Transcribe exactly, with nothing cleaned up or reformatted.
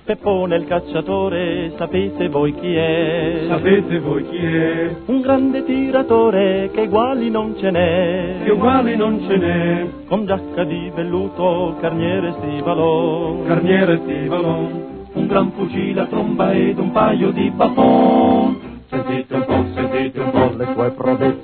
Peppone il cacciatore, sapete voi chi è? Sapete voi chi è? Un grande tiratore che uguali non ce n'è. Che uguali non ce n'è. Con giacca di velluto, carniere e stivalo. Carniere e stivalo. Un gran fucile a tromba ed un paio di baffon. Sentite un po', sentite un po' le sue prodezze.